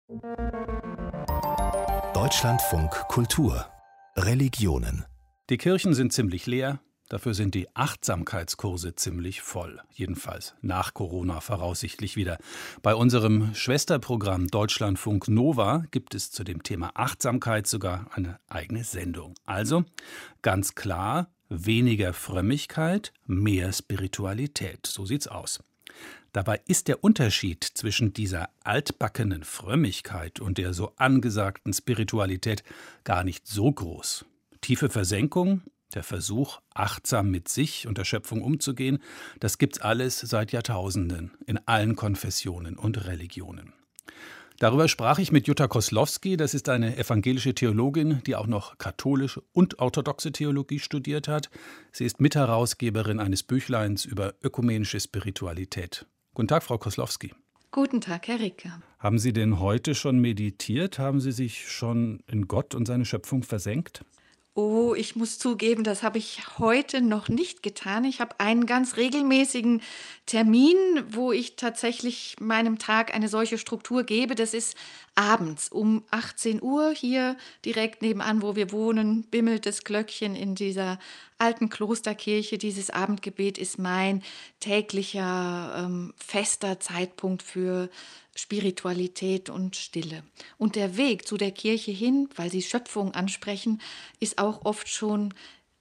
Deutschlandfunk Kultur Religionen. Die Kirchen sind ziemlich leer, dafür sind die Achtsamkeitskurse ziemlich voll. Jedenfalls nach Corona voraussichtlich wieder. Bei unserem Schwesterprogramm Deutschlandfunk Nova gibt es zu dem Thema Achtsamkeit sogar eine eigene Sendung. Also ganz klar, weniger Frömmigkeit, mehr Spiritualität. So sieht's aus. Dabei ist der Unterschied zwischen dieser altbackenen Frömmigkeit und der so angesagten Spiritualität gar nicht so groß. Tiefe Versenkung, der Versuch, achtsam mit sich und der Schöpfung umzugehen, das gibt's alles seit Jahrtausenden in allen Konfessionen und Religionen. Darüber sprach ich mit Jutta Koslowski, das ist eine evangelische Theologin, die auch noch katholische und orthodoxe Theologie studiert hat. Sie ist Mitherausgeberin eines Büchleins über ökumenische Spiritualität. Guten Tag, Frau Koslowski. Guten Tag, Herr Ricke. Haben Sie denn heute schon meditiert? Haben Sie sich schon in Gott und seine Schöpfung versenkt? Oh, ich muss zugeben, das habe ich heute noch nicht getan. Ich habe einen ganz regelmäßigen Termin, wo ich tatsächlich meinem Tag eine solche Struktur gebe. Das ist abends um 18 Uhr hier direkt nebenan, wo wir wohnen, bimmelt das Glöckchen in dieser alten Klosterkirche. Dieses Abendgebet ist mein täglicher fester Zeitpunkt für Spiritualität und Stille. Und der Weg zu der Kirche hin, weil Sie Schöpfung ansprechen, ist auch oft schon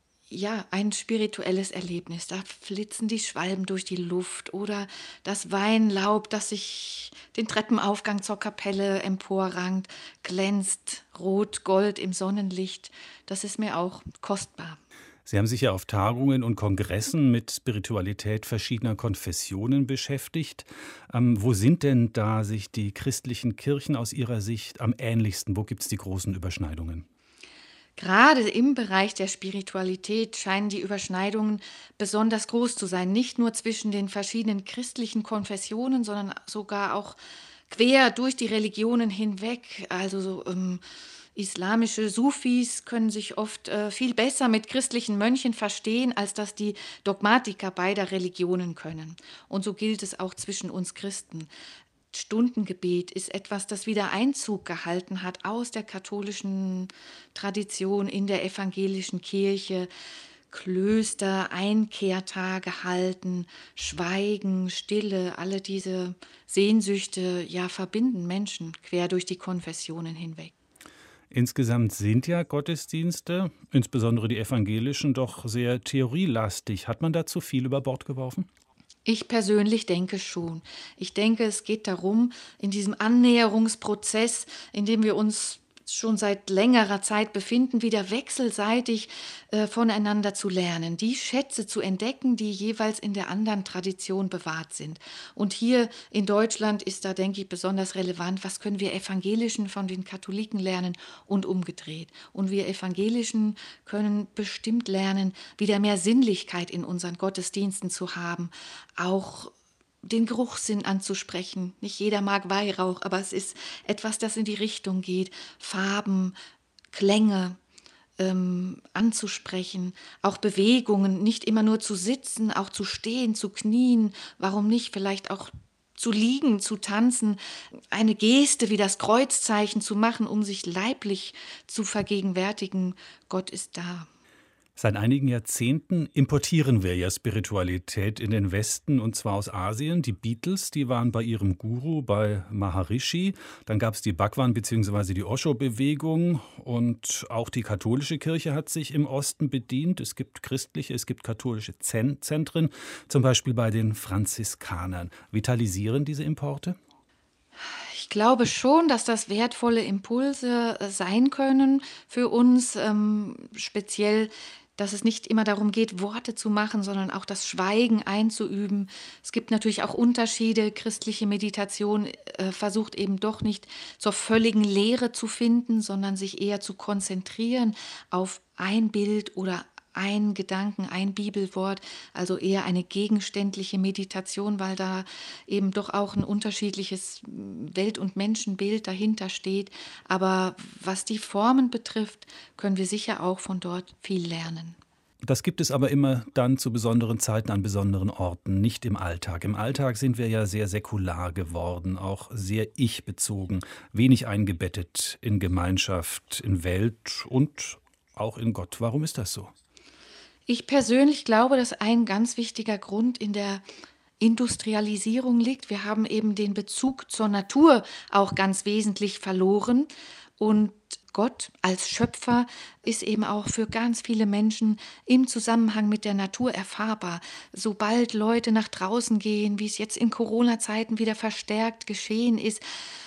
ein spirituelles Erlebnis. Da flitzen die Schwalben durch die Luft oder das Weinlaub, das sich den Treppenaufgang zur Kapelle emporrankt, glänzt rot, gold im Sonnenlicht. Das ist mir auch kostbar. Sie haben sich ja auf Tagungen und Kongressen mit Spiritualität verschiedener Konfessionen beschäftigt. Wo sind denn da sich die christlichen Kirchen aus Ihrer Sicht am ähnlichsten? Wo gibt es die großen Überschneidungen? Gerade im Bereich der Spiritualität scheinen die Überschneidungen besonders groß zu sein. Nicht nur zwischen den verschiedenen christlichen Konfessionen, sondern sogar auch quer durch die Religionen hinweg. Also islamische Sufis können sich oft viel besser mit christlichen Mönchen verstehen, als das die Dogmatiker beider Religionen können. Und so gilt es auch zwischen uns Christen. Stundengebet ist etwas, das wieder Einzug gehalten hat aus der katholischen Tradition in der evangelischen Kirche. Klöster, Einkehrtage halten, Schweigen, Stille, alle diese Sehnsüchte verbinden Menschen quer durch die Konfessionen hinweg. Insgesamt sind ja Gottesdienste, insbesondere die evangelischen, doch sehr theorielastig. Hat man da zu viel über Bord geworfen? Ich persönlich denke schon. Ich denke, es geht darum, in diesem Annäherungsprozess, in dem wir uns schon seit längerer Zeit befinden, wieder wechselseitig voneinander zu lernen, die Schätze zu entdecken, die jeweils in der anderen Tradition bewahrt sind. Und hier in Deutschland ist da, denke ich, besonders relevant, was können wir Evangelischen von den Katholiken lernen und umgedreht. Und wir Evangelischen können bestimmt lernen, wieder mehr Sinnlichkeit in unseren Gottesdiensten zu haben, auch den Geruchssinn anzusprechen. Nicht jeder mag Weihrauch, aber es ist etwas, das in die Richtung geht. Farben, Klänge anzusprechen, auch Bewegungen, nicht immer nur zu sitzen, auch zu stehen, zu knien, warum nicht vielleicht auch zu liegen, zu tanzen, eine Geste wie das Kreuzzeichen zu machen, um sich leiblich zu vergegenwärtigen. Gott ist da. Seit einigen Jahrzehnten importieren wir ja Spiritualität in den Westen, und zwar aus Asien. Die Beatles, die waren bei ihrem Guru, bei Maharishi. Dann gab es die Bhagwan bzw. die Osho-Bewegung, und auch die katholische Kirche hat sich im Osten bedient. Es gibt christliche, es gibt katholische Zentren, zum Beispiel bei den Franziskanern. Vitalisieren diese Importe? Ich glaube schon, dass das wertvolle Impulse sein können für uns, speziell, dass es nicht immer darum geht, Worte zu machen, sondern auch das Schweigen einzuüben. Es gibt natürlich auch Unterschiede. Christliche Meditation versucht eben doch nicht zur völligen Leere zu finden, sondern sich eher zu konzentrieren auf ein Bild oder ein Gedanken, ein Bibelwort, also eher eine gegenständliche Meditation, weil da eben doch auch ein unterschiedliches Welt- und Menschenbild dahinter steht. Aber was die Formen betrifft, können wir sicher auch von dort viel lernen. Das gibt es aber immer dann zu besonderen Zeiten an besonderen Orten, nicht im Alltag. Im Alltag sind wir ja sehr säkular geworden, auch sehr ich-bezogen, wenig eingebettet in Gemeinschaft, in Welt und auch in Gott. Warum ist das so? Ich persönlich glaube, dass ein ganz wichtiger Grund in der Industrialisierung liegt. Wir haben eben den Bezug zur Natur auch ganz wesentlich verloren. Und Gott als Schöpfer ist eben auch für ganz viele Menschen im Zusammenhang mit der Natur erfahrbar. Sobald Leute nach draußen gehen, wie es jetzt in Corona-Zeiten wieder verstärkt geschehen ist,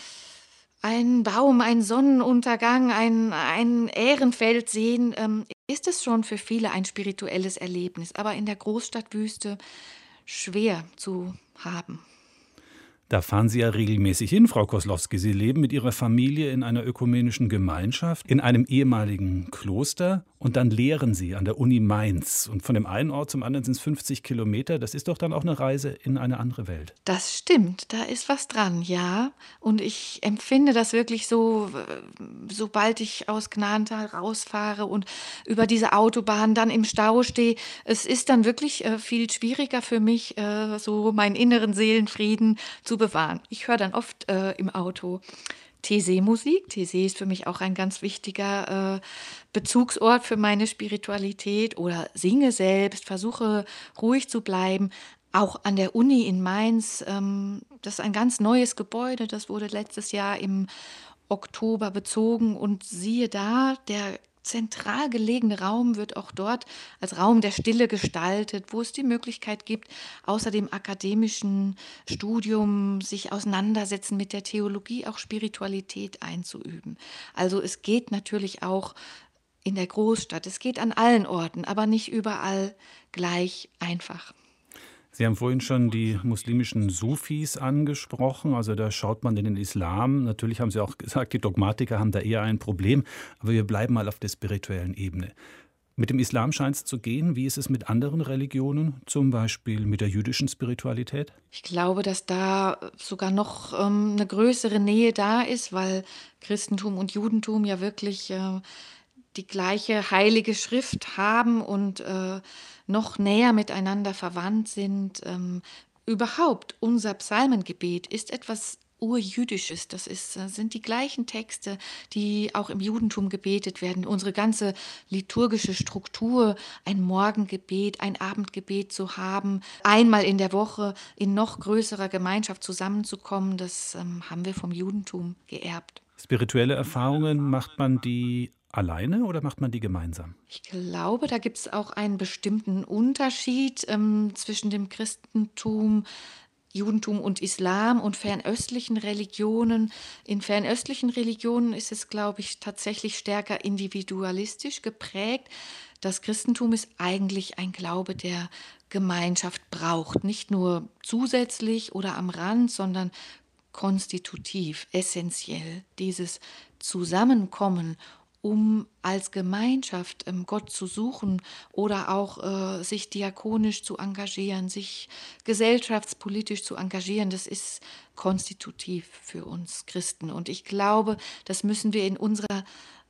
ein Baum, ein Sonnenuntergang, ein Ährenfeld sehen, ist es schon für viele ein spirituelles Erlebnis, aber in der Großstadtwüste schwer zu haben. Da fahren Sie ja regelmäßig hin, Frau Koslowski. Sie leben mit Ihrer Familie in einer ökumenischen Gemeinschaft, in einem ehemaligen Kloster und dann lehren Sie an der Uni Mainz. Und von dem einen Ort zum anderen sind es 50 Kilometer. Das ist doch dann auch eine Reise in eine andere Welt. Das stimmt, da ist was dran, ja. Und ich empfinde das wirklich so, sobald ich aus Gnadental rausfahre und über diese Autobahn dann im Stau stehe. Es ist dann wirklich viel schwieriger für mich, so meinen inneren Seelenfrieden zu bewahren. Ich höre dann oft im Auto Taizé-Musik. Taizé ist für mich auch ein ganz wichtiger Bezugsort für meine Spiritualität oder singe selbst, versuche ruhig zu bleiben. Auch an der Uni in Mainz, das ist ein ganz neues Gebäude, das wurde letztes Jahr im Oktober bezogen und siehe da, der zentral gelegene Raum wird auch dort als Raum der Stille gestaltet, wo es die Möglichkeit gibt, außer dem akademischen Studium sich auseinandersetzen mit der Theologie, auch Spiritualität einzuüben. Also es geht natürlich auch in der Großstadt, es geht an allen Orten, aber nicht überall gleich einfach. Sie haben vorhin schon die muslimischen Sufis angesprochen, also da schaut man in den Islam. Natürlich haben Sie auch gesagt, die Dogmatiker haben da eher ein Problem, aber wir bleiben mal auf der spirituellen Ebene. Mit dem Islam scheint es zu gehen. Wie ist es mit anderen Religionen, zum Beispiel mit der jüdischen Spiritualität? Ich glaube, dass da sogar noch eine größere Nähe da ist, weil Christentum und Judentum ja wirklich die gleiche heilige Schrift haben und noch näher miteinander verwandt sind. Überhaupt, unser Psalmengebet ist etwas Urjüdisches. Sind die gleichen Texte, die auch im Judentum gebetet werden. Unsere ganze liturgische Struktur, ein Morgengebet, ein Abendgebet zu haben, einmal in der Woche in noch größerer Gemeinschaft zusammenzukommen, das haben wir vom Judentum geerbt. Spirituelle Erfahrungen, macht man die alleine oder macht man die gemeinsam? Ich glaube, da gibt es auch einen bestimmten Unterschied zwischen dem Christentum, Judentum und Islam und fernöstlichen Religionen. In fernöstlichen Religionen ist es, glaube ich, tatsächlich stärker individualistisch geprägt. Das Christentum ist eigentlich ein Glaube, der Gemeinschaft braucht. Nicht nur zusätzlich oder am Rand, sondern konstitutiv, essentiell. Dieses Zusammenkommen, um als Gemeinschaft Gott zu suchen oder auch sich diakonisch zu engagieren, sich gesellschaftspolitisch zu engagieren, das ist konstitutiv für uns Christen. Und ich glaube, das müssen wir in unserer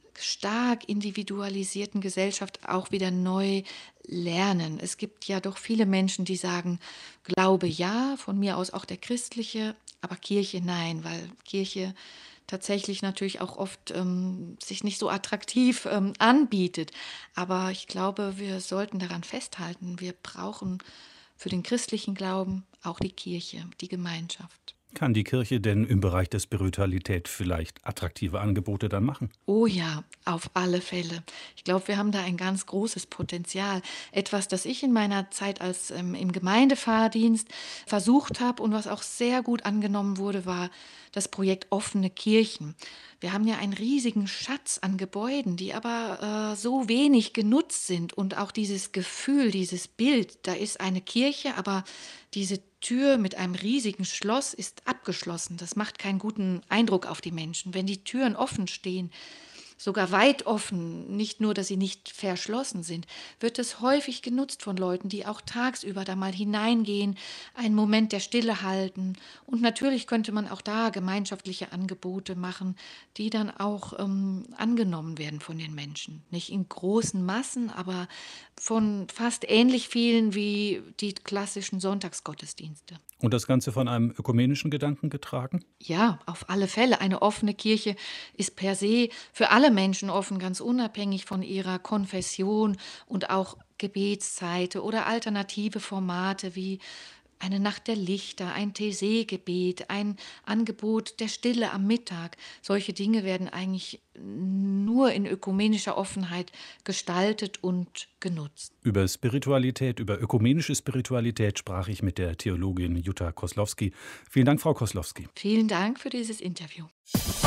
stark individualisierten Gesellschaft auch wieder neu lernen. Es gibt ja doch viele Menschen, die sagen, Glaube ja, von mir aus auch der christliche, aber Kirche nein, weil Kirche tatsächlich natürlich auch oft sich nicht so attraktiv anbietet. Aber ich glaube, wir sollten daran festhalten, wir brauchen für den christlichen Glauben auch die Kirche, die Gemeinschaft. Kann die Kirche denn im Bereich der Spiritualität vielleicht attraktive Angebote dann machen? Oh ja, auf alle Fälle. Ich glaube, wir haben da ein ganz großes Potenzial. Etwas, das ich in meiner Zeit als im Gemeindefahrdienst versucht habe und was auch sehr gut angenommen wurde, war das Projekt Offene Kirchen. Wir haben ja einen riesigen Schatz an Gebäuden, die aber so wenig genutzt sind. Und auch dieses Gefühl, dieses Bild, da ist eine Kirche, aber diese Tür mit einem riesigen Schloss ist abgeschlossen. Das macht keinen guten Eindruck auf die Menschen. Wenn die Türen offen stehen, sogar weit offen, nicht nur, dass sie nicht verschlossen sind, wird es häufig genutzt von Leuten, die auch tagsüber da mal hineingehen, einen Moment der Stille halten. Und natürlich könnte man auch da gemeinschaftliche Angebote machen, die dann auch angenommen werden von den Menschen. Nicht in großen Massen, aber von fast ähnlich vielen wie die klassischen Sonntagsgottesdienste. Und das Ganze von einem ökumenischen Gedanken getragen? Ja, auf alle Fälle. Eine offene Kirche ist per se für alle Menschen offen, ganz unabhängig von ihrer Konfession und auch Gebetszeiten oder alternative Formate wie eine Nacht der Lichter, ein Taizé-Gebet, ein Angebot der Stille am Mittag. Solche Dinge werden eigentlich nur in ökumenischer Offenheit gestaltet und genutzt. Über Spiritualität, über ökumenische Spiritualität sprach ich mit der Theologin Jutta Koslowski. Vielen Dank, Frau Koslowski. Vielen Dank für dieses Interview.